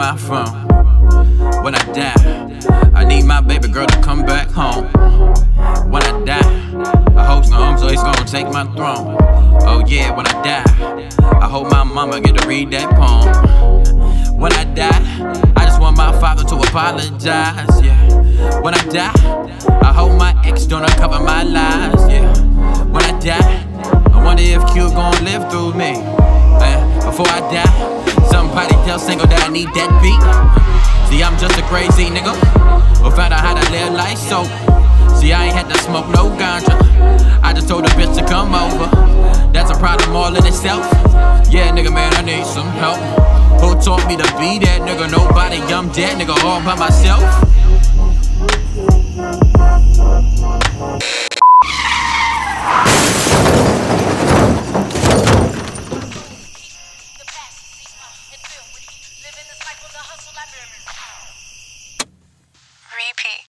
my phone. When I die, I need my baby girl to come back home. When I die, I hope no so he's gonna take my throne. Oh yeah, when I die, I hope my mama get to read that poem. When I die, I just want my father to apologize, yeah. When I die, I hope my ex don't uncover my lies, yeah. When I die, I wonder if Q gon' live through me. Before I die, somebody tell Single that I need that beat. See, I'm just a crazy nigga who found out how to live life so. See, I ain't had to smoke no ganja. I just told a bitch to come over. That's a problem all in itself. Yeah, nigga, man, I need some help. Who taught me to be that nigga? Nobody, I'm dead, nigga, all by myself.